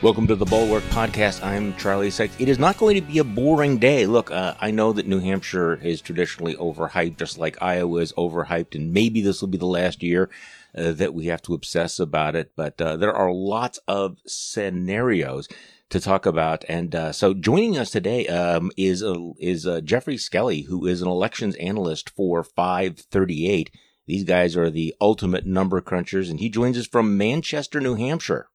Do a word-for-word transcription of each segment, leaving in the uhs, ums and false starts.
Welcome to the Bulwark Podcast. I'm Charlie Sykes. It is not going to be a boring day. Look, uh, I know that New Hampshire is traditionally overhyped, just like Iowa is overhyped, and maybe this will be the last year uh, that we have to obsess about it. But uh, there are lots of scenarios to talk about. And uh, so joining us today um, is uh, is uh, Jeffrey Skelly, who is an elections analyst for five thirty-eight. These guys are the ultimate number crunchers, and he joins us from Manchester, New Hampshire.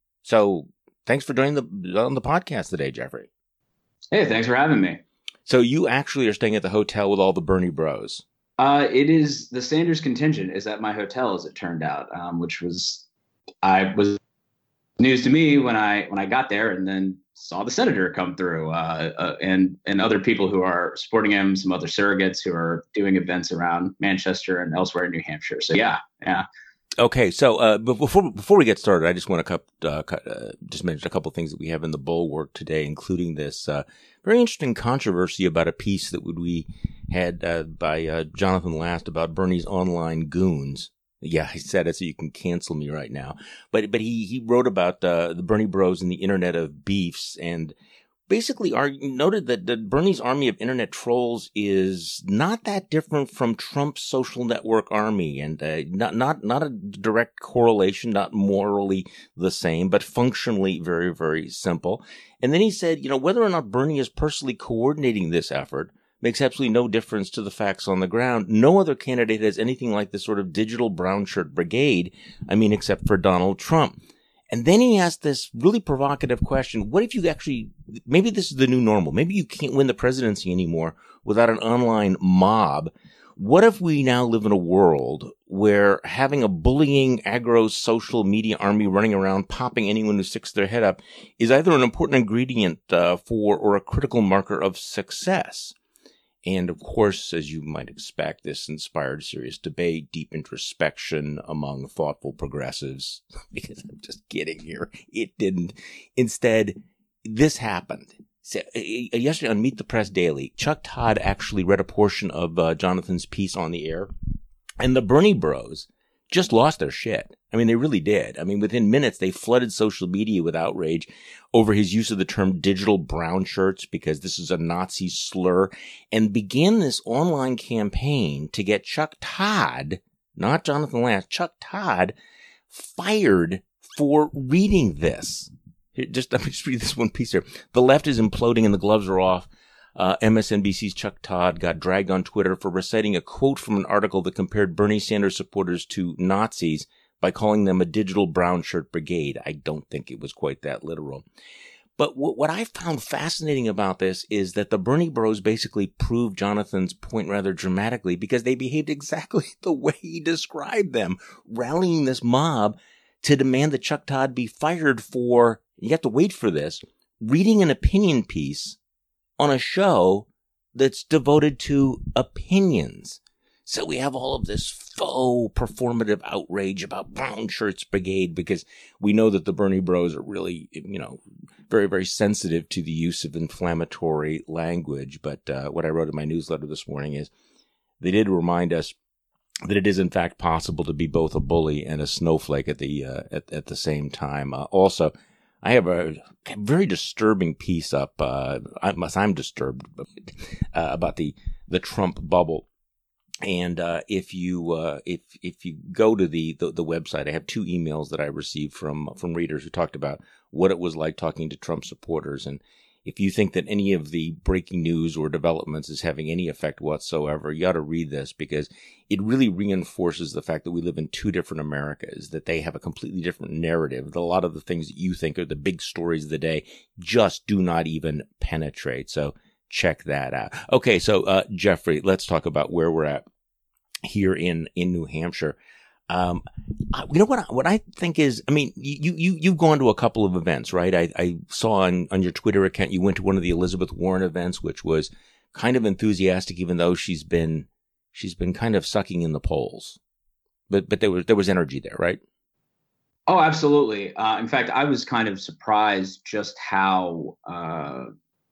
So thanks for joining the on the podcast today, Jeffrey. Hey, thanks for having me. So you actually are staying at the hotel with all the Bernie bros. Uh, it is the Sanders contingent is at my hotel, as it turned out, um, which was I was news to me when I when I got there, and then saw the senator come through, uh, uh, and and other people who are supporting him, some other surrogates who are doing events around Manchester and elsewhere in New Hampshire. So yeah, yeah. Okay, so uh, before before we get started, I just want to uh, uh, just mention a couple of things that we have in the Bulwark today, including this uh, very interesting controversy about a piece that we had uh, by uh, Jonathan Last about Bernie's online goons. Yeah, I said it, so you can cancel me right now. But but he he wrote about uh, the Bernie Bros and the Internet of Beefs, and basically argue, noted that, that Bernie's army of internet trolls is not that different from Trump's social network army, and uh, not not not a direct correlation, not morally the same, but functionally very, very simple. And then he said, you know, whether or not Bernie is personally coordinating this effort makes absolutely no difference to the facts on the ground. No other candidate has anything like this sort of digital brown shirt brigade, I mean, except for Donald Trump. And then he asked this really provocative question. What if you actually, maybe this is the new normal. Maybe you can't win the presidency anymore without an online mob. What if we now live in a world where having a bullying, aggro social media army running around, popping anyone who sticks their head up is either an important ingredient uh, for or a critical marker of success? And of course, as you might expect, this inspired serious debate, deep introspection among thoughtful progressives. Because I'm just kidding here. It didn't. Instead, this happened. So, uh, yesterday on Meet the Press Daily, Chuck Todd actually read a portion of uh, Jonathan's piece on the air. And the Bernie bros just lost their shit. I mean, they really did. I mean, within minutes, they flooded social media with outrage over his use of the term digital brown shirts, because this is a Nazi slur, and began this online campaign to get Chuck Todd, not Jonathan Last, Chuck Todd, fired for reading this. Here, just let me just read this one piece here. The left is imploding and the gloves are off. Uh, M S N B C's Chuck Todd got dragged on Twitter for reciting a quote from an article that compared Bernie Sanders supporters to Nazis by calling them a digital brown shirt brigade. I don't think it was quite that literal. But w- what I found fascinating about this is that the Bernie bros basically proved Jonathan's point rather dramatically, because they behaved exactly the way he described them, rallying this mob to demand that Chuck Todd be fired for, you have to wait for this, reading an opinion piece on a show that's devoted to opinions. So we have all of this faux performative outrage about Brown Shirts Brigade, because we know that the Bernie bros are really, you know, very, very sensitive to the use of inflammatory language. But uh, what I wrote in my newsletter this morning is they did remind us that it is in fact possible to be both a bully and a snowflake at the uh, at, at the same time. Uh, also, I have a very disturbing piece up, uh, unless I'm disturbed, uh, about the, the Trump bubble. And, uh, if you, uh, if, if you go to the, the, the website, I have two emails that I received from, from readers who talked about what it was like talking to Trump supporters. And if you think that any of the breaking news or developments is having any effect whatsoever, you ought to read this, because it really reinforces the fact that we live in two different Americas, that they have a completely different narrative, that a lot of the things that you think are the big stories of the day just do not even penetrate. So check that out. Okay, so uh, Jeffrey, let's talk about where we're at here in, in New Hampshire. Um, you know what? I, what I think is, I mean, you you you've gone to a couple of events, right? I, I saw on on your Twitter account you went to one of the Elizabeth Warren events, which was kind of enthusiastic, even though she's been she's been kind of sucking in the polls. But but there was there was energy there, right? Oh, absolutely. Uh, in fact, I was kind of surprised just how uh,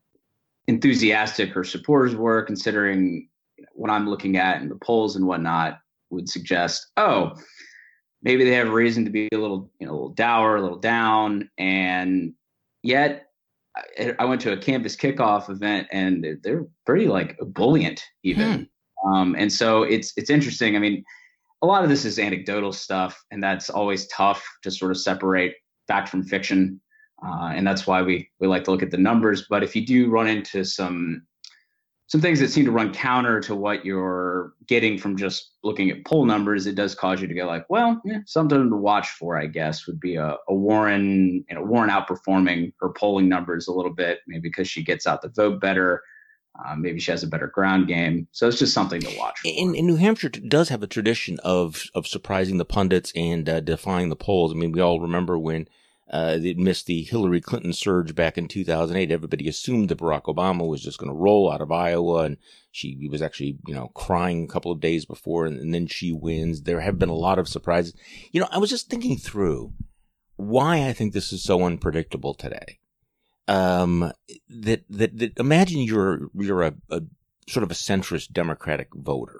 enthusiastic her supporters were, considering what I'm looking at in the polls and whatnot would suggest, oh, maybe they have reason to be a little, you know, a little dour, a little down. And yet I, I went to a campus kickoff event and they're pretty like ebullient even. Hmm. Um, and so it's it's interesting. I mean, a lot of this is anecdotal stuff, and that's always tough to sort of separate fact from fiction. Uh, and that's why we we like to look at the numbers. But if you do run into some some things that seem to run counter to what you're getting from just looking at poll numbers, it does cause you to go like, well, yeah, something to watch for, I guess, would be a, a Warren, you know, Warren outperforming her polling numbers a little bit, maybe because she gets out the vote better. Uh, maybe she has a better ground game. So it's just something to watch for. In, in New Hampshire does have a tradition of of surprising the pundits and uh, defying the polls. I mean, we all remember when uh, they missed the Hillary Clinton surge back in two thousand eight. Everybody assumed that Barack Obama was just going to roll out of Iowa, and she he was actually, you know, crying a couple of days before, and, and then she wins. There have been a lot of surprises. You know, I was just thinking through why I think this is so unpredictable today. Um, that, that, that imagine you're, you're a, a sort of a centrist Democratic voter.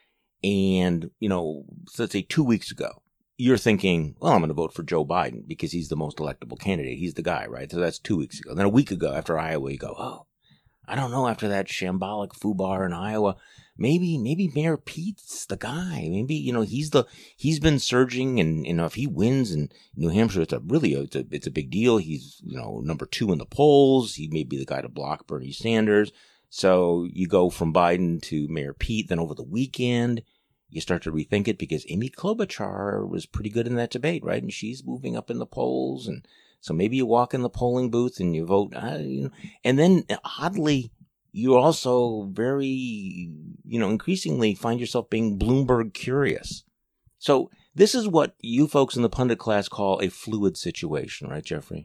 And, you know, so let's say two weeks ago, you're thinking, well, I'm going to vote for Joe Biden because he's the most electable candidate. He's the guy, right? So that's two weeks ago. Then a week ago after Iowa, you go, oh, I don't know, after that shambolic foobar in Iowa, maybe, maybe Mayor Pete's the guy. Maybe, you know, he's the, he's been surging, and, you know, if he wins in New Hampshire, it's a really, it's a, it's a big deal. He's, you know, number two in the polls. He may be the guy to block Bernie Sanders. So you go from Biden to Mayor Pete. Then over the weekend, you start to rethink it because Amy Klobuchar was pretty good in that debate, right? And she's moving up in the polls, and so maybe you walk in the polling booth and you vote, uh, you know, and then oddly, you also very, you know, increasingly find yourself being Bloomberg curious. So this is what you folks in the pundit class call a fluid situation, right, Jeffrey?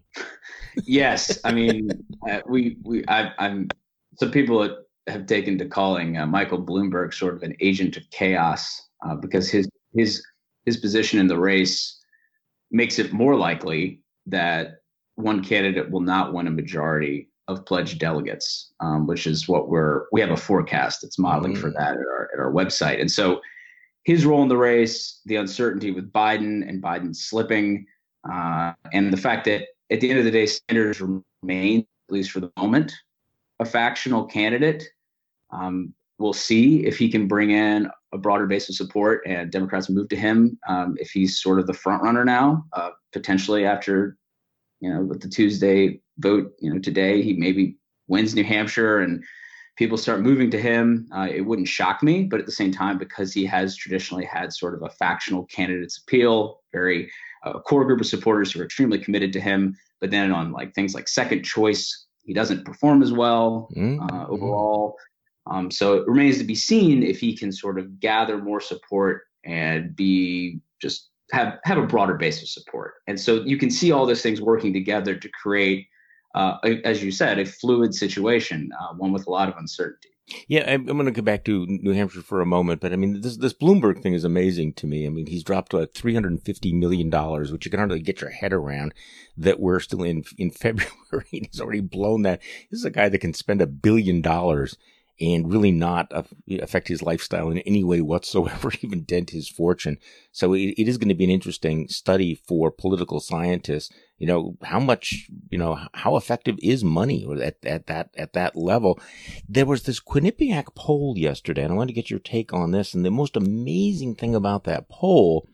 Yes. I mean, uh, we, we, I, I'm, some people have taken to calling uh, Michael Bloomberg sort of an agent of chaos uh, because his, his, his position in the race makes it more likely that one candidate will not win a majority of pledged delegates, um, which is what we're, we have a forecast that's modeling mm-hmm. for that at our, at our website. And so his role in the race, the uncertainty with Biden and Biden slipping, uh, and the fact that at the end of the day, Sanders remains, at least for the moment, a factional candidate. Um, we'll see if he can bring in a broader base of support and Democrats move to him. Um, if he's sort of the front runner now, uh, potentially after, you know, with the Tuesday vote, you know, today, he maybe wins New Hampshire and people start moving to him. Uh, it wouldn't shock me, but at the same time, because he has traditionally had sort of a factional candidate's appeal, very uh, core group of supporters who are extremely committed to him. But then on like things like second choice, he doesn't perform as well mm-hmm. uh, overall. Um, so it remains to be seen if he can sort of gather more support and be just have, have a broader base of support. And so you can see all those things working together to create, uh, a, as you said, a fluid situation, uh, one with a lot of uncertainty. Yeah, I'm, I'm going to go back to New Hampshire for a moment, but I mean, this this Bloomberg thing is amazing to me. I mean, he's dropped to like three hundred fifty million dollars, which you can hardly get your head around, that we're still in in February. He's already blown that. This is a guy that can spend a billion dollars and really not affect his lifestyle in any way whatsoever, even dent his fortune. So it, it is going to be an interesting study for political scientists. You know, how much, you know, how effective is money at, at that, at that level? There was this Quinnipiac poll yesterday, and I wanted to get your take on this. And the most amazing thing about that poll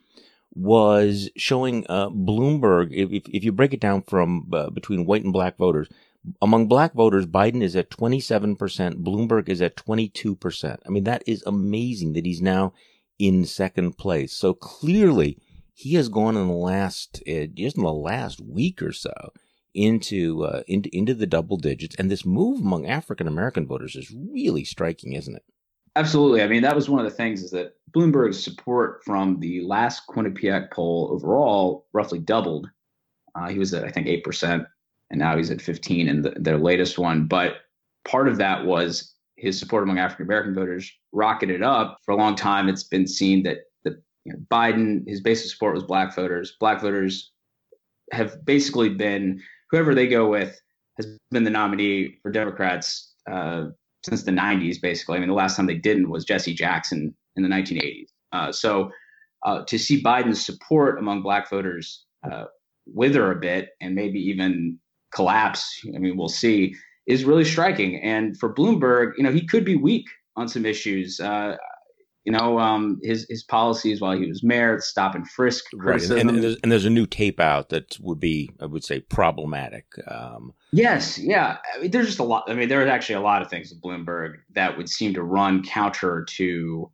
was showing, uh, Bloomberg, if, if you break it down from, uh, between white and black voters, among black voters, Biden is at twenty-seven percent. Bloomberg is at twenty-two percent. I mean, that is amazing that he's now in second place. So clearly he has gone in the last, uh, just in the last week or so into, uh, into, into the double digits. And this move among African-American voters is really striking, isn't it? Absolutely. I mean, that was one of the things is that Bloomberg's support from the last Quinnipiac poll overall roughly doubled. Uh, he was at, I think, eight percent. And now he's at fifteen in the, their latest one. But part of that was his support among African-American voters rocketed up. For a long time, it's been seen that the, you know, Biden, his base of support was black voters. Black voters have basically been, whoever they go with has been the nominee for Democrats uh, since the nineties, basically. I mean, the last time they didn't was Jesse Jackson in the nineteen eighties. Uh, so uh, to see Biden's support among black voters uh, wither a bit and maybe even collapse, I mean, we'll see, is really striking. And for Bloomberg, you know, he could be weak on some issues. Uh, you know, um, his his policies while he was mayor, stop and frisk Right, and, criticism. and, there's, and there's a new tape out that would be, I would say, problematic. Um, yes, yeah. I mean, there's just a lot. I mean, there's actually a lot of things with Bloomberg that would seem to run counter to,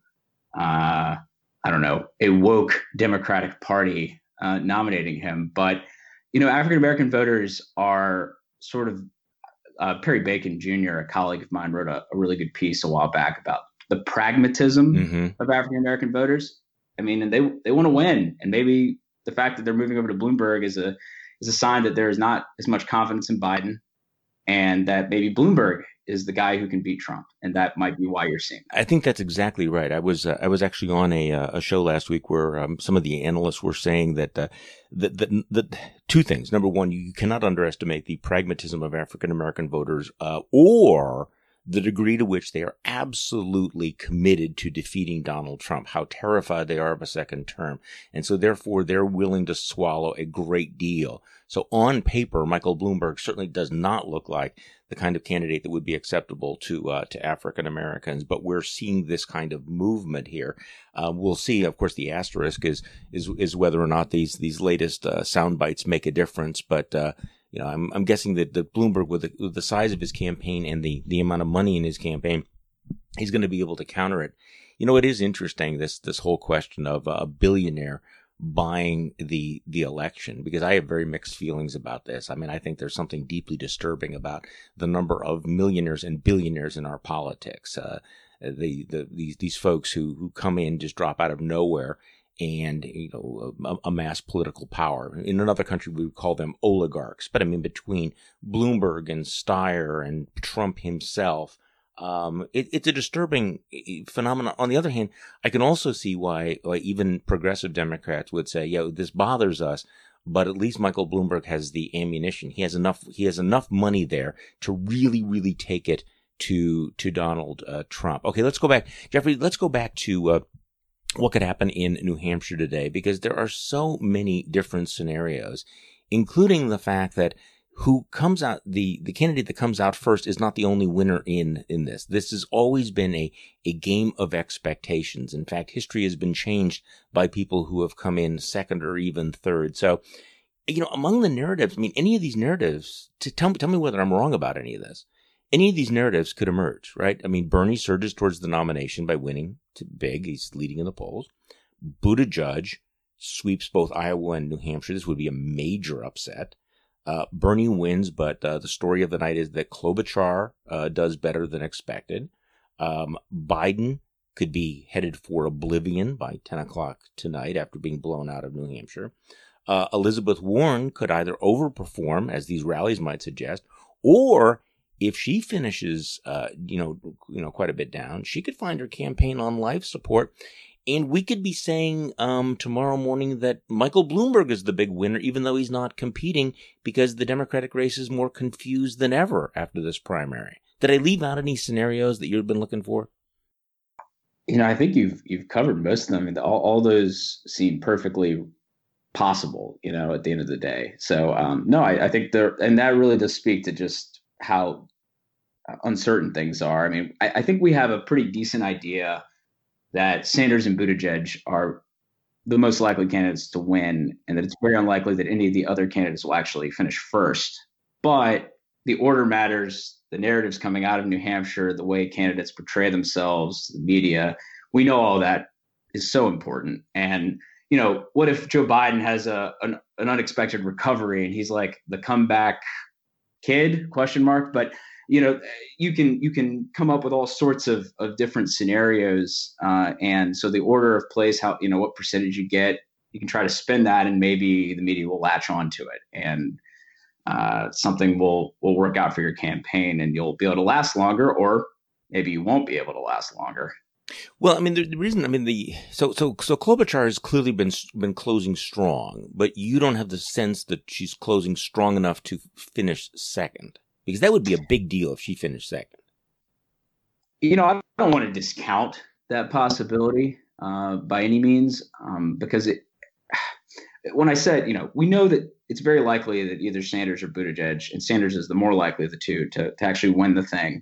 uh, I don't know, a woke Democratic Party uh, nominating him. But, you know, African American voters are sort of, uh, Perry Bacon Junior, a colleague of mine, wrote a, a really good piece a while back about the pragmatism mm-hmm. of African American voters. I mean, and they they want to win, and maybe the fact that they're moving over to Bloomberg is a is a sign that there is not as much confidence in Biden, and that maybe Bloomberg is the guy who can beat Trump, and that might be why you're seeing that. I think that's exactly right. I was uh, I was actually on a uh, a show last week where um, some of the analysts were saying that uh, that, that that two things. Number one, you cannot underestimate the pragmatism of African American voters, uh, or the degree to which they are absolutely committed to defeating Donald Trump, how terrified they are of a second term. And so therefore they're willing to swallow a great deal. So on paper, Michael Bloomberg certainly does not look like the kind of candidate that would be acceptable to uh, to African Americans, but we're seeing this kind of movement here. Uh, we'll see. Of course, the asterisk is is is whether or not these these latest uh, sound bites make a difference. But uh, you know, I'm I'm guessing that, that Bloomberg, with the, with the size of his campaign and the the amount of money in his campaign, he's going to be able to counter it. You know, it is interesting, this this whole question of a billionaire buying the the election, because I have very mixed feelings about this. I mean, I think there's something deeply disturbing about the number of millionaires and billionaires in our politics. Uh, the the these these folks who who come in, just drop out of nowhere and, you know, amass political power. In another country, we would call them oligarchs. But I mean, between Bloomberg and Steyer and Trump himself, Um, it, it's a disturbing phenomenon. On the other hand, I can also see why, why even progressive Democrats would say, "Yo, this bothers us," but at least Michael Bloomberg has the ammunition. He has enough. He has enough money there to really, really take it to to Donald uh, Trump. Okay, let's go back, Jeffrey. Let's go back to uh, what could happen in New Hampshire today, because there are so many different scenarios, including the fact that who comes out, the, the candidate that comes out first is not the only winner in, in this. This has always been a, a game of expectations. In fact, history has been changed by people who have come in second or even third. So, you know, among the narratives, I mean, any of these narratives, to tell me, tell me whether I'm wrong about any of this. Any of these narratives could emerge, right? I mean, Bernie surges towards the nomination by winning to big. He's leading in the polls. Buttigieg sweeps both Iowa and New Hampshire. This would be a major upset. Uh, Bernie wins, but uh, the story of the night is that Klobuchar uh, does better than expected. Um, Biden could be headed for oblivion by ten o'clock tonight after being blown out of New Hampshire. Uh, Elizabeth Warren could either overperform, as these rallies might suggest, or if she finishes, uh, you know, you know, quite a bit down, she could find her campaign on life support. And we could be saying um, tomorrow morning that Michael Bloomberg is the big winner, even though he's not competing, because the Democratic race is more confused than ever after this primary. Did I leave out any scenarios that you've been looking for? You know, I think you've you've covered most of them. I mean, all, all those seem perfectly possible, you know, at the end of the day. So, um, no, I, I think there, and that really does speak to just how uncertain things are. I mean, I, I think we have a pretty decent idea that Sanders and Buttigieg are the most likely candidates to win, and that it's very unlikely that any of the other candidates will actually finish first. But the order matters. The narratives coming out of New Hampshire, the way candidates portray themselves, the media, we know all that is so important. And, you know, what if Joe Biden has a an, an unexpected recovery and he's like the comeback kid, question mark, but you know, you can you can come up with all sorts of, of different scenarios. Uh, and so the order of place, how, you know, what percentage you get, you can try to spin that, and maybe the media will latch on to it, and uh, something will will work out for your campaign, and you'll be able to last longer, or maybe you won't be able to last longer. Well, I mean, the, the reason, I mean, the so so so Klobuchar has clearly been been closing strong, but you don't have the sense that she's closing strong enough to finish second. Because that would be a big deal if she finished second. You know, I don't want to discount that possibility uh, by any means, um, because it, when I said, you know, we know that it's very likely that either Sanders or Buttigieg, and Sanders is the more likely of the two to, to actually win the thing.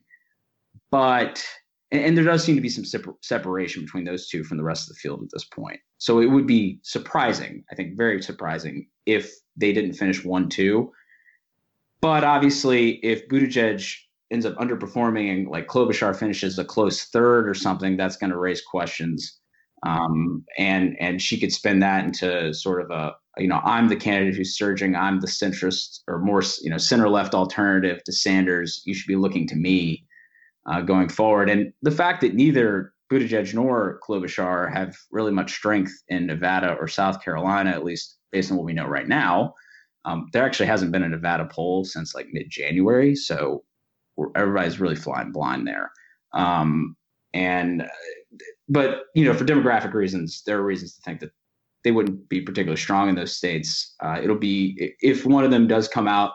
But, and, and there does seem to be some separ- separation between those two from the rest of the field at this point. So it would be surprising, I think very surprising, if they didn't finish one two. But obviously, if Buttigieg ends up underperforming and like Klobuchar finishes a close third or something, that's going to raise questions. Um, and and she could spin that into sort of a, you know, I'm the candidate who's surging. I'm the centrist or more, you know, center left alternative to Sanders. You should be looking to me uh, going forward. And the fact that neither Buttigieg nor Klobuchar have really much strength in Nevada or South Carolina, at least based on what we know right now, um, there actually hasn't been a Nevada poll since like mid-January. So everybody's really flying blind there. Um, and But, you know, for demographic reasons, there are reasons to think that they wouldn't be particularly strong in those states. Uh, it'll be, if one of them does come out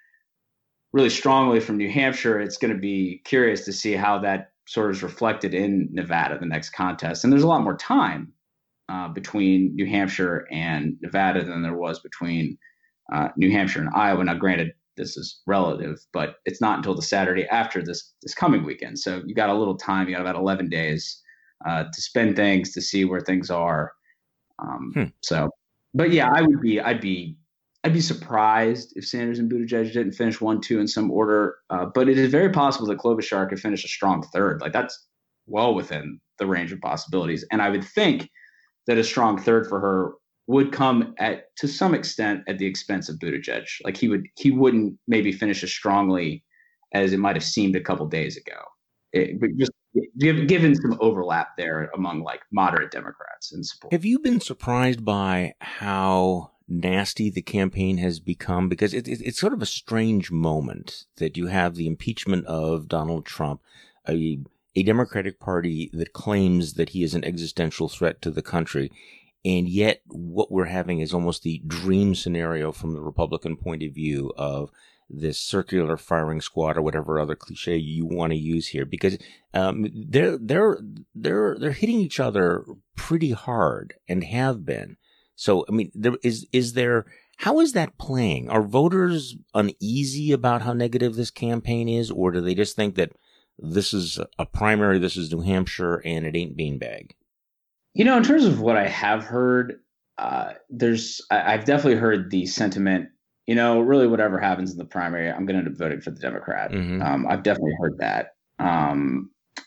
really strongly from New Hampshire, it's going to be curious to see how that sort of is reflected in Nevada, the next contest. And there's a lot more time uh, between New Hampshire and Nevada than there was between uh, New Hampshire and Iowa. Now, granted, this is relative, but it's not until the Saturday after this this coming weekend. So you got a little time. You got about eleven days Uh, to spend things, to see where things are. Um, hmm. So, but yeah, I would be, I'd be, I'd be surprised if Sanders and Buttigieg didn't finish one, two in some order. Uh, but it is very possible that Klobuchar could finish a strong third. Like that's well within the range of possibilities. And I would think that a strong third for her would come at, to some extent, at the expense of Buttigieg. Like he would, he wouldn't maybe finish as strongly as it might have seemed a couple days ago. It, but just given some overlap there among like moderate Democrats and support. Have you been surprised by how nasty the campaign has become? Because it, it, it's sort of a strange moment that you have the impeachment of Donald Trump, a, a Democratic Party that claims that he is an existential threat to the country. And yet what we're having is almost the dream scenario from the Republican point of view of this circular firing squad or whatever other cliche you want to use here, because um, they're they're they're they're hitting each other pretty hard and have been. So I mean, there is is there how is that playing? Are voters uneasy about how negative this campaign is, or do they just think that this is a primary, this is New Hampshire, and it ain't beanbag? You know, in terms of what I have heard, uh, there's I, I've definitely heard the sentiment. You know, really, whatever happens in the primary, I'm going to end up voting for the Democrat. Mm-hmm. Um, I've definitely heard that. Um,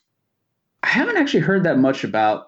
I haven't actually heard that much about,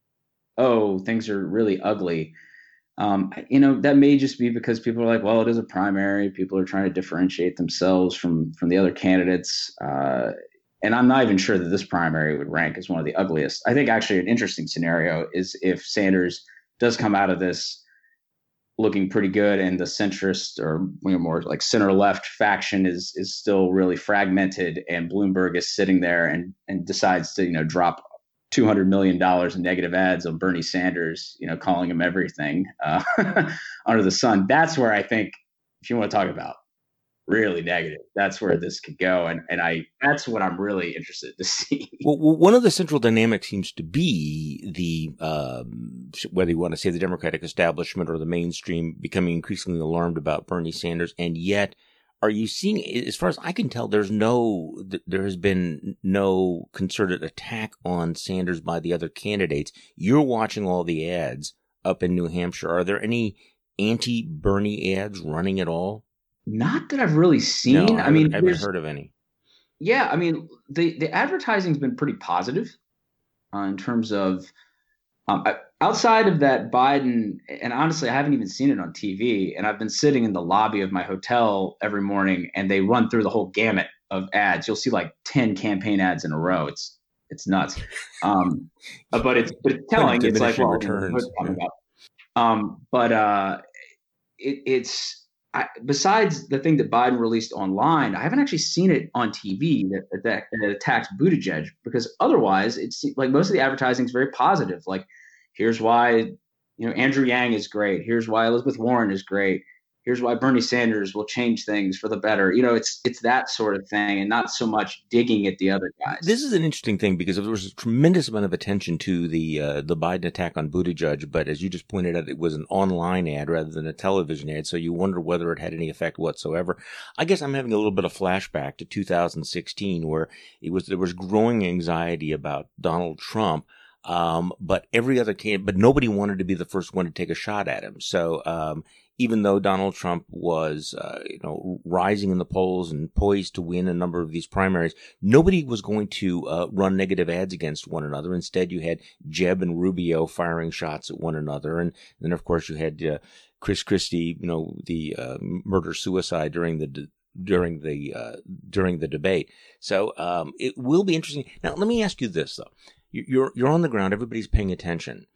oh, things are really ugly. Um, you know, that may just be because people are like, well, it is a primary. People are trying to differentiate themselves from from the other candidates. Uh, and I'm not even sure that this primary would rank as one of the ugliest. I think actually an interesting scenario is if Sanders does come out of this looking pretty good, and the centrist or you know, more like center left faction is is still really fragmented, and Bloomberg is sitting there and and decides to you know drop two hundred million dollars in negative ads on Bernie Sanders, you know, calling him everything uh, under the sun. That's where I think, if you want to talk about really negative, that's where this could go. And and I that's what I'm really interested to see. Well, one of the central dynamics seems to be the, um, whether you want to say the Democratic establishment or the mainstream becoming increasingly alarmed about Bernie Sanders. And yet, are you seeing, as far as I can tell, there's no, there has been no concerted attack on Sanders by the other candidates. You're watching all the ads up in New Hampshire. Are there any anti-Bernie ads running at all? Not that I've really seen. No, I, I mean, I haven't heard of any. Yeah, I mean, the the advertising's been pretty positive uh, in terms of um, I, outside of that Biden. And honestly, I haven't even seen it on T V. And I've been sitting in the lobby of my hotel every morning, and they run through the whole gamut of ads. You'll see like ten campaign ads in a row. It's it's nuts. Um, but it's but it's telling. It's like well, returns. Coming up. Um, but uh, it, it's. I, besides the thing that Biden released online, I haven't actually seen it on T V that, that, that attacks Buttigieg, because otherwise it's like most of the advertising is very positive. Like, here's why, you know, Andrew Yang is great. Here's why Elizabeth Warren is great. here's why Bernie Sanders will change things for the better. You know, it's it's that sort of thing, and not so much digging at the other guys. This is an interesting thing because there was a tremendous amount of attention to the uh, the Biden attack on Buttigieg, but as you just pointed out, it was an online ad rather than a television ad, so you wonder whether it had any effect whatsoever. I guess I'm having a little bit of flashback to two thousand sixteen, where it was there was growing anxiety about Donald Trump. Um, but every other candidate, but nobody wanted to be the first one to take a shot at him. So, um, even though Donald Trump was, uh, you know, rising in the polls and poised to win a number of these primaries, nobody was going to, uh, run negative ads against one another. Instead, you had Jeb and Rubio firing shots at one another. And then, of course, you had, uh, Chris Christie, you know, the, uh, murder suicide during the, during the, uh, during the debate. So, um, it will be interesting. Now, let me ask you this, though. You're you're on the ground. Everybody's paying attention.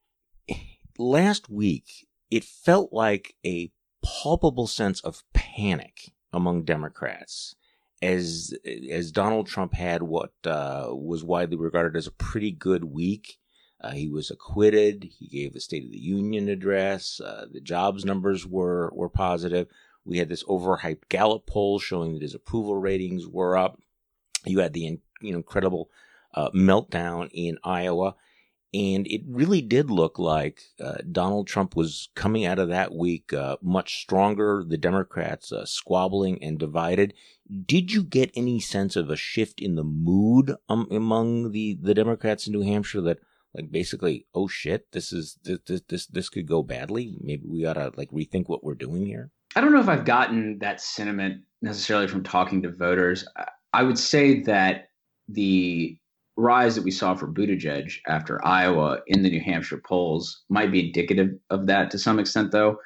Last week, it felt like a palpable sense of panic among Democrats as as Donald Trump had what uh, was widely regarded as a pretty good week. Uh, he was acquitted. He gave the State of the Union address. Uh, the jobs numbers were were positive. We had this overhyped Gallup poll showing that his approval ratings were up. You had the you know, incredible Uh, meltdown in Iowa. And it really did look like uh, Donald Trump was coming out of that week uh, much stronger, the Democrats uh, squabbling and divided. Did you get any sense of a shift in the mood um, among the, the Democrats in New Hampshire that, like, basically, oh shit, this is this this this could go badly? Maybe we ought to, like, rethink what we're doing here? I don't know if I've gotten that sentiment necessarily from talking to voters. I would say that the rise that we saw for Buttigieg after Iowa in the New Hampshire polls might be indicative of that to some extent, though.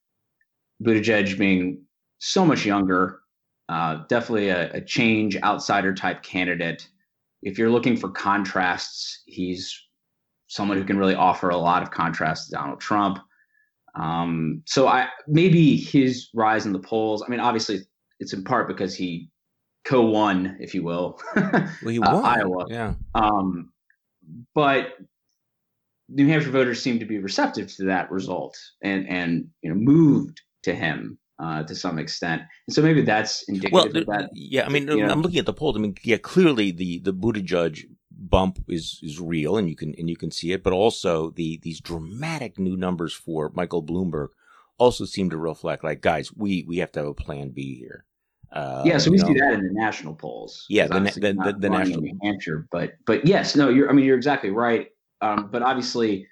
Buttigieg being so much younger, uh, definitely a, a change outsider type candidate. If you're looking for contrasts, he's someone who can really offer a lot of contrast to Donald Trump. Um, so I maybe his rise in the polls, I mean, obviously it's in part because he co-won, if you will, well, he won. uh, Iowa. Yeah. Um, but New Hampshire voters seem to be receptive to that result and, and you know, moved to him uh, to some extent. And so maybe that's indicative well, of that. Yeah, I mean, you know? I'm looking at the polls. I mean, yeah, clearly the, the Buttigieg bump is, is real and you can and you can see it, but also the these dramatic new numbers for Michael Bloomberg also seem to reflect, like, guys, we, we have to have a plan B here. Uh, yeah, so we see that in the national polls. Yeah, the the, the, the national New Hampshire, but but yes, no, you're. I mean, you're exactly right. Um, but obviously,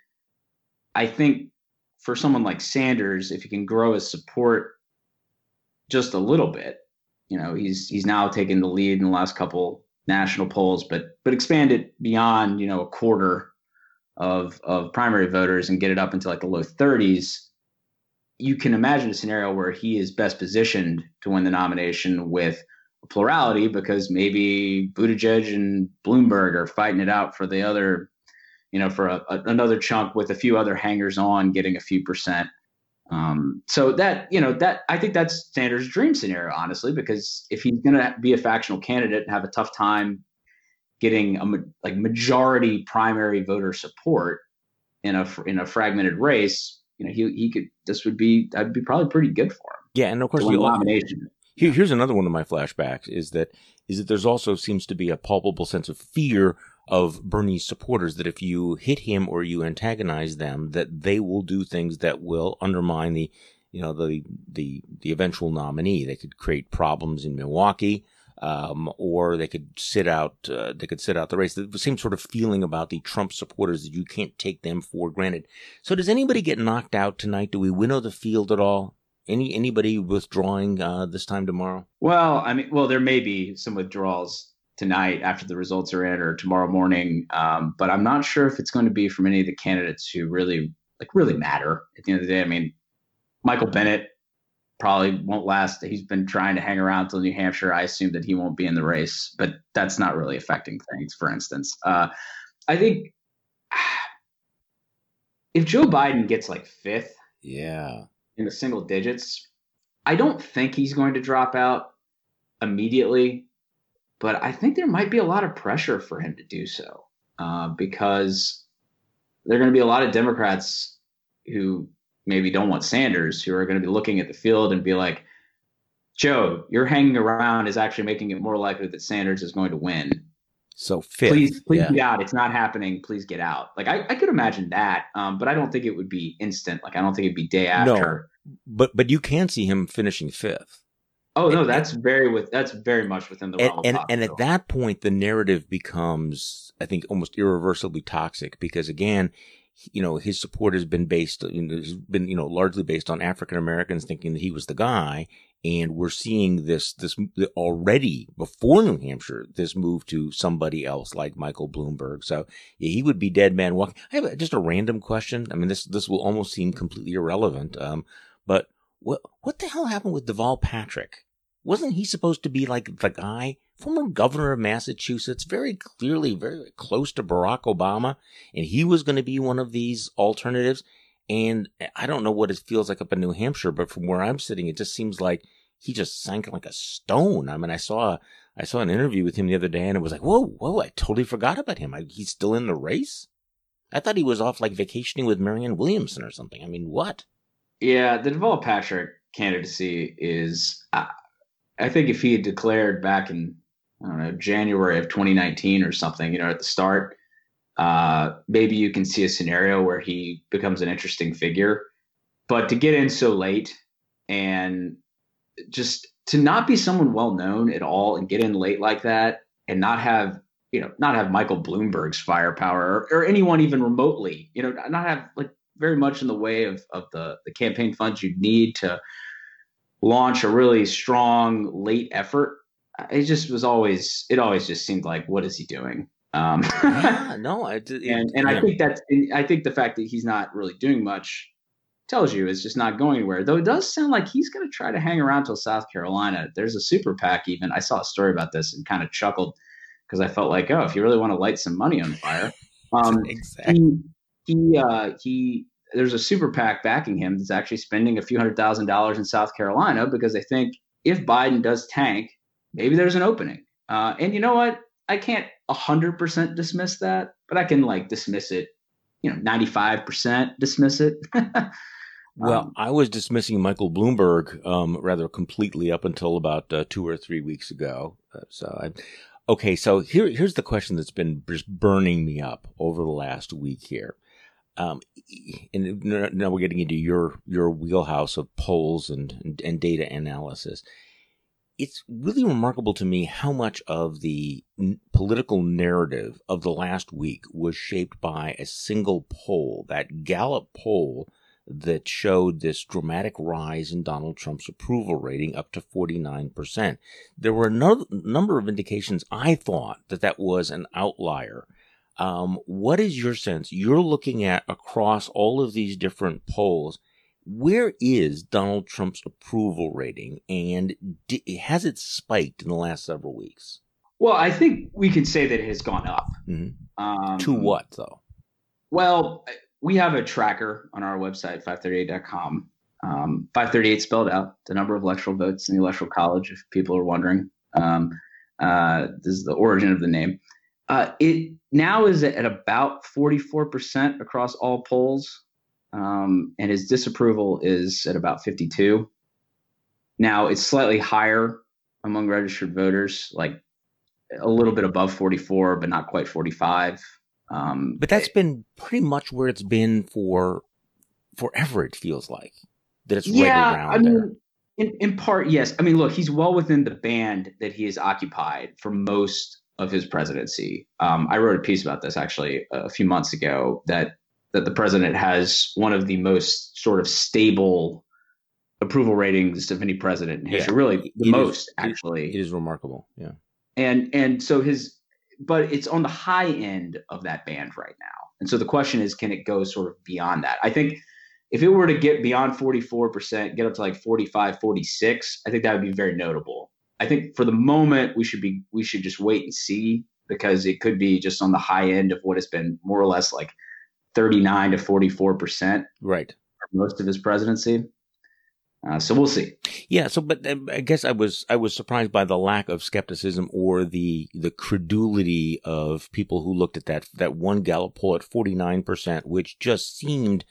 I think for someone like Sanders, if he can grow his support just a little bit, you know, he's he's now taken the lead in the last couple national polls, but but expand it beyond, you know, a quarter of of primary voters and get it up into like the low thirties. You can imagine a scenario where he is best positioned to win the nomination with a plurality because maybe Buttigieg and Bloomberg are fighting it out for the other, you know, for a, a, another chunk with a few other hangers on getting a few percent. Um, so that, you know, that I think that's Sanders' dream scenario, honestly, because if he's going to be a factional candidate and have a tough time getting a like majority primary voter support in a in a fragmented race, you know, he he could. This would be that'd be probably pretty good for him. Yeah, and of course, the nomination. Here, here's another one of my flashbacks: is that is that there's also seems to be a palpable sense of fear of Bernie's supporters that if you hit him or you antagonize them, that they will do things that will undermine the, you know, the the the eventual nominee. They could create problems in Milwaukee. Um, or they could sit out, uh, they could sit out the race. The same sort of feeling about the Trump supporters that you can't take them for granted. So does anybody get knocked out tonight? Do we winnow the field at all? Any, anybody withdrawing, uh, this time tomorrow? Well, I mean, well, there may be some withdrawals tonight after the results are in or tomorrow morning. Um, but I'm not sure if it's going to be from any of the candidates who really, like really matter at the end of the day. I mean, Michael Bennet probably won't last. He's been trying to hang around till New Hampshire. I assume that he won't be in the race, but that's not really affecting things, for instance. Uh, I think if Joe Biden gets like fifth yeah, in the single digits, I don't think he's going to drop out immediately, but I think there might be a lot of pressure for him to do so uh, because there are going to be a lot of Democrats who maybe don't want Sanders, who are going to be looking at the field and be like, Joe, you're hanging around is actually making it more likely that Sanders is going to win. So fifth, please, please yeah. get out. It's not happening. Please get out. Like I, I could imagine that, um, but I don't think it would be instant. Like I don't think it'd be day after. No, but but you can see him finishing fifth. Oh no, and, that's very with that's very much within the realm and, of and, and at that point, the narrative becomes, I think, almost irreversibly toxic because again, you know, his support has been based, you know, has been, you know, largely based on African Americans thinking that he was the guy. And we're seeing this, this already before New Hampshire, this move to somebody else like Michael Bloomberg. So yeah, he would be dead man walking. I have just a random question. I mean, this, this will almost seem completely irrelevant. Um, but what, what the hell happened with Deval Patrick? Wasn't he supposed to be like the guy, former governor of Massachusetts, very clearly very close to Barack Obama, and he was going to be one of these alternatives? And I don't know what it feels like up in New Hampshire, but from where I'm sitting, it just seems like he just sank like a stone. I mean, I saw I saw an interview with him the other day, and it was like, whoa, whoa, I totally forgot about him. I, he's still in the race? I thought he was off like vacationing with Marianne Williamson or something. I mean, what? Yeah, the Deval Patrick candidacy is, uh, I think if he had declared back in, I don't know, January of twenty nineteen or something, you know, at the start, uh, maybe you can see a scenario where he becomes an interesting figure. But to get in so late and just to not be someone well known at all and get in late like that and not have, you know, not have Michael Bloomberg's firepower or, or anyone even remotely, you know, not have like very much in the way of, of the, the campaign funds you need to launch a really strong late effort. It just was always, it always just seemed like, what is he doing? Um, yeah, no, I did, and and yeah. I think that's, I think the fact that he's not really doing much tells you it's just not going anywhere. Though it does sound like he's going to try to hang around till South Carolina. There's a super PAC even. I saw a story about this and kind of chuckled because I felt like, oh, if you really want to light some money on fire, um, exactly. he he uh, he. There's a super PAC backing him that's actually spending a few hundred thousand dollars in South Carolina because they think if Biden does tank, maybe there's an opening. Uh, and you know what? I can't one hundred percent dismiss that, but I can like dismiss it, you know, ninety-five percent dismiss it. Well, um, I was dismissing Michael Bloomberg um, rather completely up until about uh, two or three weeks ago. Uh, so, I, okay, so here, here's the question that's been just burning me up over the last week here. Um, and now we're getting into your your wheelhouse of polls and, and, and data analysis. It's really remarkable to me how much of the n- political narrative of the last week was shaped by a single poll, that Gallup poll that showed this dramatic rise in Donald Trump's approval rating up to forty-nine percent. There were a no- number of indications I thought that that was an outlier. Um, what is your sense? You're looking at across all of these different polls. Where is Donald Trump's approval rating, and d- has it spiked in the last several weeks? Well, I think we can say that it has gone up. Mm-hmm. Um, to what, though? Well, we have a tracker on our website, five thirty-eight dot com. Um, five thirty-eight spelled out, the number of electoral votes in the Electoral College, if people are wondering. Um, uh, this is the origin of the name. Uh, it now is at about forty-four percent across all polls. Um, and his disapproval is at about fifty-two. Now it's slightly higher among registered voters, like a little bit above forty-four, but not quite forty-five. Um, but that's it, been pretty much where it's been for forever. It feels like that it's yeah, right around I mean, there. In, in part, yes. I mean, look, he's well within the band that he has occupied for most of his presidency. Um, I wrote a piece about this actually a few months ago that that the president has one of the most sort of stable approval ratings of any president in history, yeah, really the most is, actually. It, it is remarkable. Yeah. And, and so his, but it's on the high end of that band right now. And so the question is, can it go sort of beyond that? I think if it were to get beyond forty-four percent, get up to like forty-five, forty-six, I think that would be very notable. I think for the moment we should be, we should just wait and see, because it could be just on the high end of what has been more or less like thirty-nine to forty-four percent, right, for most of his presidency. Uh, so we'll see. Yeah. So, but uh, I guess I was I was surprised by the lack of skepticism or the the credulity of people who looked at that that one Gallup poll at forty-nine percent, which just seemed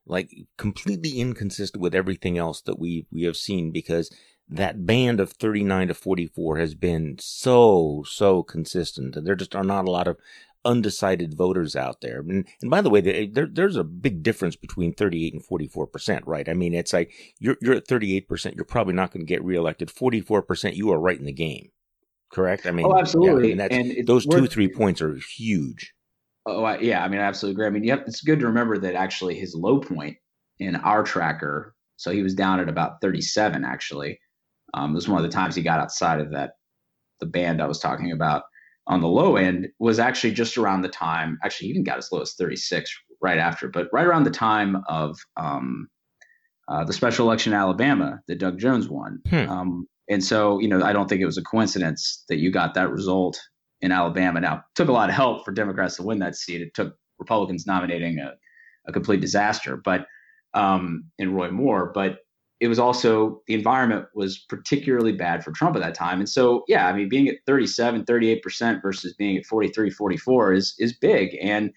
like completely inconsistent with everything else that we we have seen, because that band of thirty-nine to forty-four has been so, so consistent. And there just are not a lot of undecided voters out there. And, and by the way, there, there's a big difference between thirty-eight and forty-four percent, right? I mean, it's like you're, you're at thirty-eight percent, you're probably not going to get reelected. forty-four percent, you are right in the game. Correct? I mean, oh, absolutely. Yeah, I mean, and those two, worth, three points are huge. Oh, I, yeah. I mean, I absolutely agree. I mean, you have, it's good to remember that actually his low point in our tracker, so he was down at about thirty-seven, actually. Um, it was one of the times he got outside of that, the band I was talking about on the low end, was actually just around the time, actually he even got as low as thirty-six right after, but right around the time of um, uh, the special election in Alabama that Doug Jones won. Hmm. Um, and so, you know, I don't think it was a coincidence that you got that result in Alabama. Now, it took a lot of help for Democrats to win that seat. It took Republicans nominating a, a complete disaster, but um, in Roy Moore, but it was also, the environment was particularly bad for Trump at that time. And so, yeah, I mean, being at thirty-seven, thirty-eight percent versus being at forty-three, forty-four is, is big. And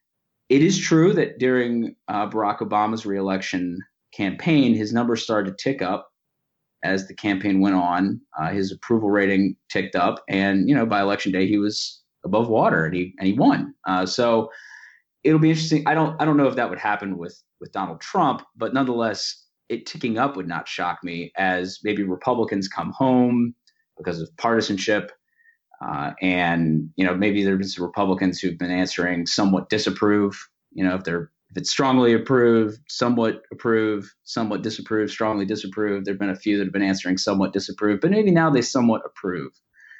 it is true that during uh, Barack Obama's reelection campaign, his numbers started to tick up as the campaign went on. Uh, his approval rating ticked up, and, you know, by election day, he was above water and he, and he won. Uh, so it'll be interesting. I don't, I don't know if that would happen with, with Donald Trump, but nonetheless, it ticking up would not shock me, as maybe Republicans come home because of partisanship. Uh, and, you know, maybe there've been some Republicans who've been answering somewhat disapprove, you know, if they're, if it's strongly approved, somewhat approve, somewhat disapprove, strongly disapprove. There've been a few that have been answering somewhat disapprove, but maybe now they somewhat approve.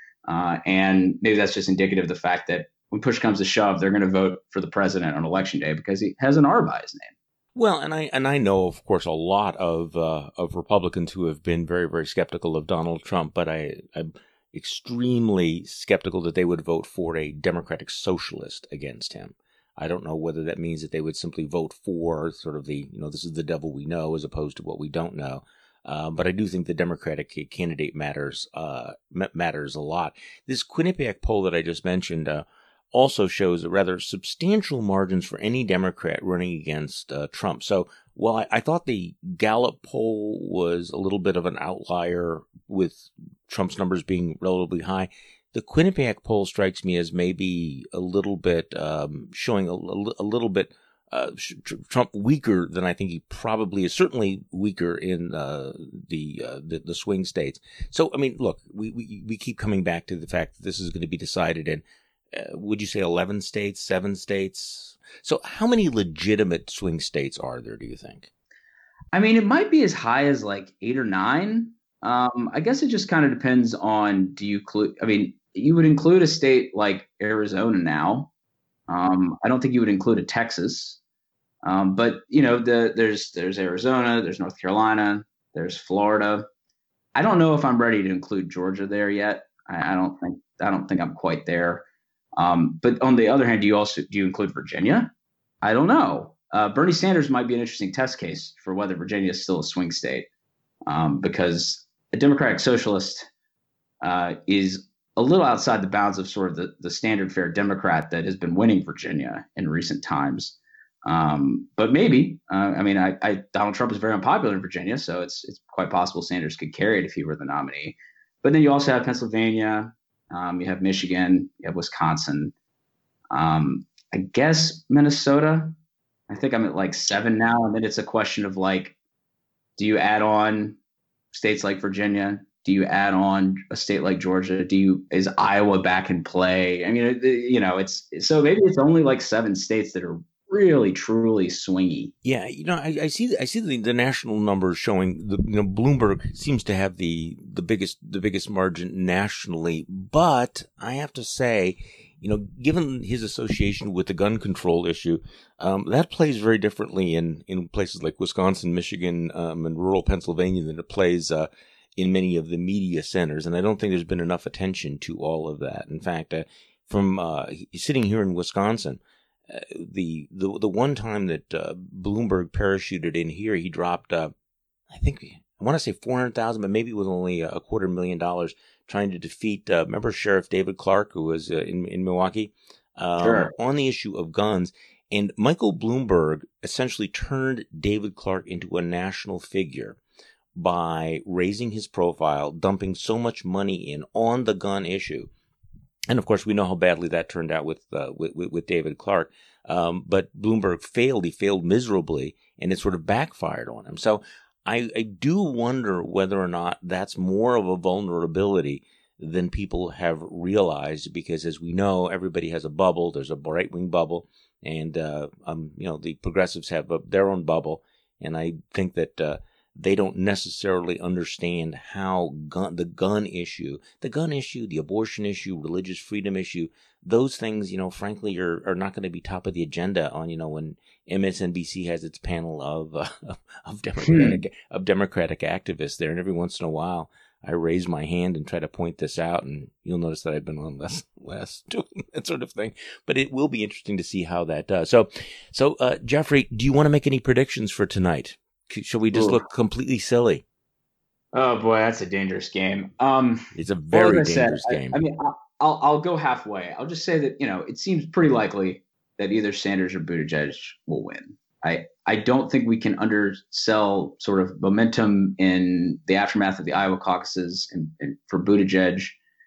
Uh, and maybe that's just indicative of the fact that when push comes to shove, they're going to vote for the president on election day because he has an R by his name. Well, and I and I know, of course, a lot of uh, of Republicans who have been very, very skeptical of Donald Trump, but I, I'm extremely skeptical that they would vote for a Democratic socialist against him. I don't know whether that means that they would simply vote for sort of the, you know, this is the devil we know as opposed to what we don't know. Uh, but I do think the Democratic candidate matters uh, matters a lot. This Quinnipiac poll that I just mentioned uh, also shows rather substantial margins for any Democrat running against uh, Trump. So while I, I thought the Gallup poll was a little bit of an outlier with Trump's numbers being relatively high, the Quinnipiac poll strikes me as maybe a little bit um, showing a, a little bit uh, Trump weaker than I think he probably is. Certainly weaker in uh, the, uh, the the swing states. So I mean, look, we, we we keep coming back to the fact that this is going to be decided in, uh, would you say eleven states, seven states? So how many legitimate swing states are there, do you think? I mean, it might be as high as like eight or nine. Um, I guess it just kind of depends on, do you include, I mean, you would include a state like Arizona now. Um, I don't think you would include a Texas. Um, but, you know, the, there's there's Arizona, there's North Carolina, there's Florida. I don't know if I'm ready to include Georgia there yet. I, I don't think I don't think I'm quite there. Um, but on the other hand, do you also do you include Virginia? I don't know. Uh, Bernie Sanders might be an interesting test case for whether Virginia is still a swing state, um, because a Democratic socialist uh, is a little outside the bounds of sort of the, the standard fare Democrat that has been winning Virginia in recent times. Um, but maybe, uh, I mean, I, I, Donald Trump is very unpopular in Virginia, so it's it's quite possible Sanders could carry it if he were the nominee. But then you also have Pennsylvania, um, you have Michigan, you have Wisconsin, um, I guess Minnesota. I think I'm at like seven now, and then it's a question of like, do you add on states like Virginia? Do you add on a state like Georgia? Do you is Iowa back in play? I mean, you know, it's so maybe it's only like seven states that are really truly swingy. Yeah, you know, I, I see I see the, the national numbers showing the, you know, Bloomberg seems to have the the biggest the biggest margin nationally, but I have to say, you know, given his association with the gun control issue, um, that plays very differently in, in places like Wisconsin, Michigan, um, and rural Pennsylvania than it plays uh, in many of the media centers. And I don't think there's been enough attention to all of that. In fact, uh, from uh, sitting here in Wisconsin, uh, the, the the one time that uh, Bloomberg parachuted in here, he dropped, uh, I think, I want to say four hundred thousand dollars, but maybe it was only a quarter million dollars, trying to defeat, uh, remember Sheriff David Clark, who was uh, in, in Milwaukee, um, Sure. on the issue of guns. And Michael Bloomberg essentially turned David Clark into a national figure by raising his profile, dumping so much money in on the gun issue. And of course, we know how badly that turned out with uh, with, with David Clark. Um, but Bloomberg failed. He failed miserably, and it sort of backfired on him. So I, I do wonder whether or not that's more of a vulnerability than people have realized, because as we know, everybody has a bubble. There's a right-wing bubble, and uh, um, you know the progressives have a, their own bubble. And I think that uh, they don't necessarily understand how gun, the gun issue, the gun issue, the abortion issue, religious freedom issue, those things, you know, frankly, are, are not going to be top of the agenda on, you know, when M S N B C has its panel of uh, of democratic hmm. of democratic activists there, and every once in a while, I raise my hand and try to point this out, and you'll notice that I've been on less less doing that sort of thing. But it will be interesting to see how that does. So, so uh, Jeffrey, do you want to make any predictions for tonight? Should we just Ooh. look completely silly? Oh boy, that's a dangerous game. Um, it's a very well, dangerous said, game. I, I mean, I'll I'll go halfway. I'll just say that, you know, it seems pretty likely that either Sanders or Buttigieg will win. I I don't think we can undersell sort of momentum in the aftermath of the Iowa caucuses and, and for Buttigieg.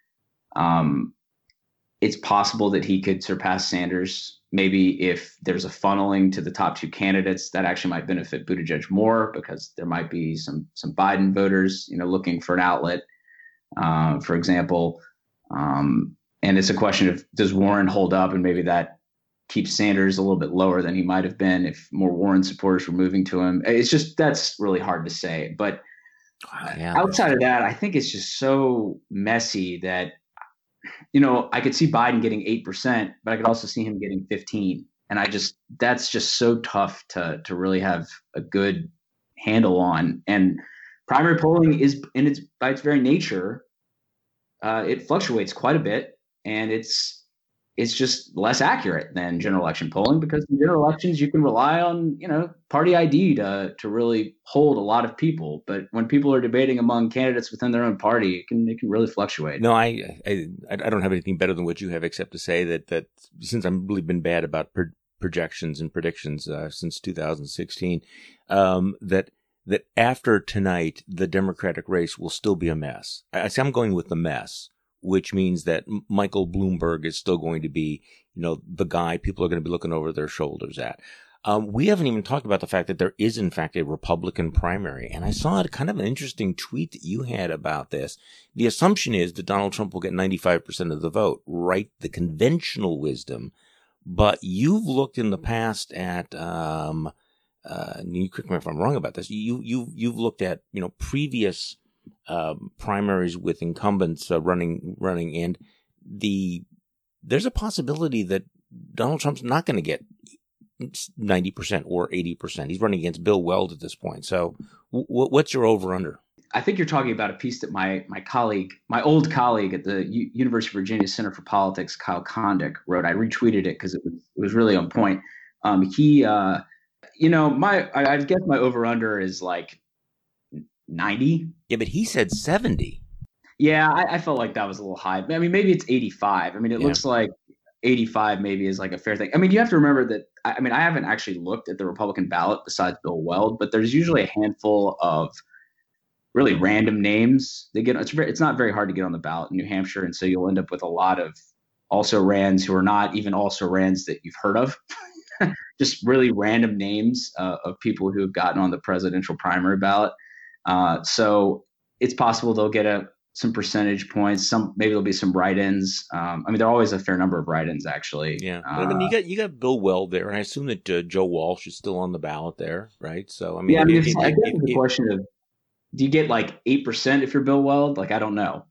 Um, it's possible that he could surpass Sanders. Maybe if there's a funneling to the top two candidates, that actually might benefit Buttigieg more, because there might be some some Biden voters, you know, looking for an outlet, uh, for example. Um, and it's a question of, does Warren hold up, and maybe that keeps Sanders a little bit lower than he might have been if more Warren supporters were moving to him. It's just, that's really hard to say. But yeah, outside of that, I think it's just so messy that, you know, I could see Biden getting eight percent, but I could also see him getting fifteen. And I just, that's just so tough to to really have a good handle on. And primary polling is, in its by its very nature, uh, it fluctuates quite a bit, and it's it's just less accurate than general election polling, because in general elections you can rely on, you know, party I D to to really hold a lot of people. But when people are debating among candidates within their own party, it can it can really fluctuate. No, I I, I don't have anything better than what you have, except to say that that since I've really been bad about pro- projections and predictions uh, since two thousand sixteen, um, that that after tonight the Democratic race will still be a mess. I, I say I'm going with the mess, which means that Michael Bloomberg is still going to be, you know, the guy people are going to be looking over their shoulders at. Um, we haven't even talked about the fact that there is, in fact, a Republican primary. And I saw a kind of an interesting tweet that you had about this. The assumption is that Donald Trump will get ninety-five percent of the vote, right? The conventional wisdom. But you've looked in the past at, um, uh, you correct me if I'm wrong about this. You, you, you've looked at, you know, previous Um, primaries with incumbents uh, running, running, and the there's a possibility that Donald Trump's not going to get ninety percent or eighty percent. He's running against Bill Weld at this point. So, w- what's your over under? I think you're talking about a piece that my my colleague, my old colleague at the U- University of Virginia Center for Politics, Kyle Kondik, wrote. I retweeted it because it was it was really on point. Um, he, uh, you know, my I, I guess my over under is like ninety. Yeah, but he said seventy. Yeah, I, I felt like that was a little high. I mean, maybe it's eighty-five. I mean, it yeah. looks like eighty-five maybe is like a fair thing. I mean, you have to remember that, I mean, I haven't actually looked at the Republican ballot besides Bill Weld, but there's usually a handful of really random names. They get, it's very, it's not very hard to get on the ballot in New Hampshire. And so you'll end up with a lot of also-rans who are not even also-rans that you've heard of. Just really random names uh, of people who have gotten on the presidential primary ballot. Uh, so it's possible they'll get a some percentage points. Some maybe there'll be some write-ins. Um, I mean, there are always a fair number of write-ins, actually. Yeah, uh, I mean, you got you got Bill Weld there, and I assume that uh, Joe Walsh is still on the ballot there, right? So I mean, yeah, I mean, it, it, I guess it, the it, question of, do you get like eight percent if you're Bill Weld? Like, I don't know.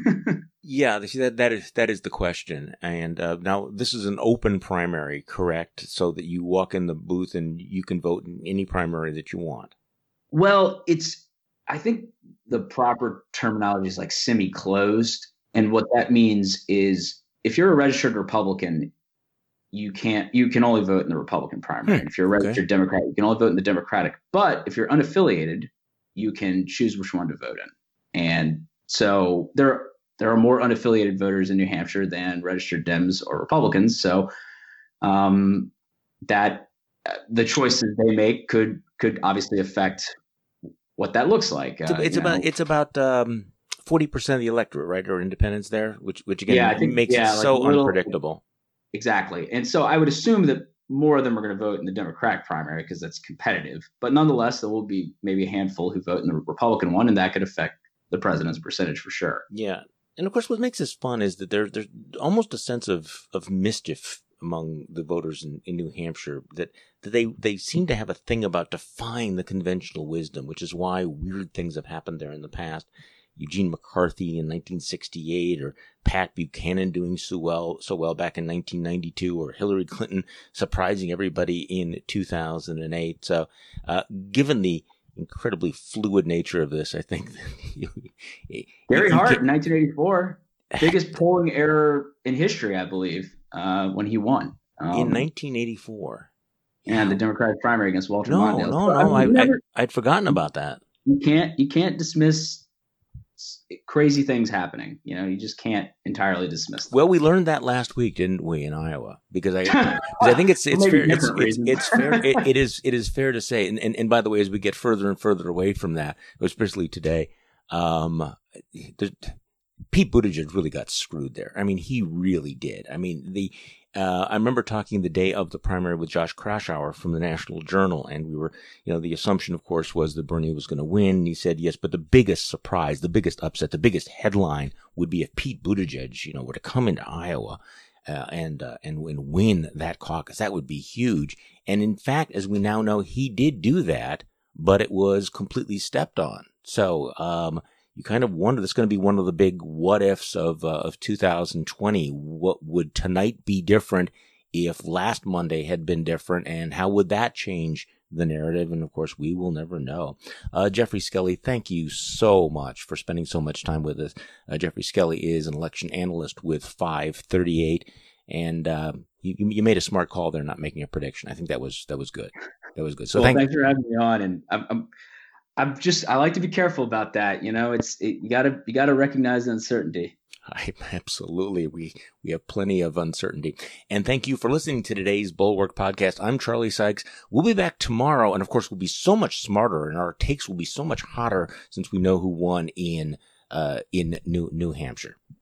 Yeah, see, that that is that is the question. And uh, now this is an open primary, correct? So that you walk in the booth and you can vote in any primary that you want. Well, it's. I think the proper terminology is like semi-closed. And what that means is if you're a registered Republican, you can't, you can only vote in the Republican primary. Hmm, if you're a registered okay. Democrat, you can only vote in the Democratic. But if you're unaffiliated, you can choose which one to vote in. And so there, there are more unaffiliated voters in New Hampshire than registered Dems or Republicans. So, um, that uh, the choices they make could could obviously affect what that looks like. Uh, it's about know. it's about um, forty percent of the electorate, right, or independents there, which which again yeah, I think, makes yeah, it like so little, unpredictable. Exactly, and so I would assume that more of them are going to vote in the Democratic primary because that's competitive. But nonetheless, there will be maybe a handful who vote in the Republican one, and that could affect the president's percentage for sure. Yeah. And of course, what makes this fun is that there, there's almost a sense of, of mischief among the voters in, in New Hampshire, that, that they, they seem to have a thing about defying the conventional wisdom, which is why weird things have happened there in the past. Eugene McCarthy in nineteen sixty-eight, or Pat Buchanan doing so well, so well back in nineteen ninety-two, or Hillary Clinton surprising everybody in two thousand eight. So, uh, given the incredibly fluid nature of this, I think Gary Hart in nineteen eighty-four, biggest polling error in history, I believe, uh, when he won um, in nineteen eighty-four. Yeah, the Democratic primary against Walter no, Mondale. No, no, I, I, never, I, I'd forgotten about that. You can't, you can't dismiss crazy things happening. You know, you just can't entirely dismiss them. Well, we learned that last week, didn't we, in Iowa? Because I, because I think it's it's fair. It's, it's, it's fair. It, it is it is fair to say. And, and and by the way, as we get further and further away from that, especially today, um, Pete Buttigieg really got screwed there. I mean, he really did. I mean, the. Uh, I remember talking the day of the primary with Josh Kraushaar from the National Journal, and we were, you know, the assumption, of course, was that Bernie was going to win. And he said, yes, but the biggest surprise, the biggest upset, the biggest headline would be if Pete Buttigieg, you know, were to come into Iowa uh, and, uh, and and win that caucus. That would be huge. And in fact, as we now know, he did do that, but it was completely stepped on. So, um, you kind of wonder, that's going to be one of the big what ifs of uh, of two thousand twenty. What would tonight be different if last Monday had been different, and how would that change the narrative? And of course, we will never know. Uh, Jeffrey Skelly, thank you so much for spending so much time with us. Uh, Jeffrey Skelly is an election analyst with five thirty-eight, and uh, you, you made a smart call there, not making a prediction. I think that was that was good. That was good. So well, thank thanks for having me on, and I'm. I'm I'm just, I like to be careful about that. You know, it's, it, you gotta, you gotta recognize the uncertainty. I, absolutely. We, we have plenty of uncertainty. And thank you for listening to today's Bulwark podcast. I'm Charlie Sykes. We'll be back tomorrow. And of course, we'll be so much smarter, and our takes will be so much hotter since we know who won in, uh, in New, New Hampshire.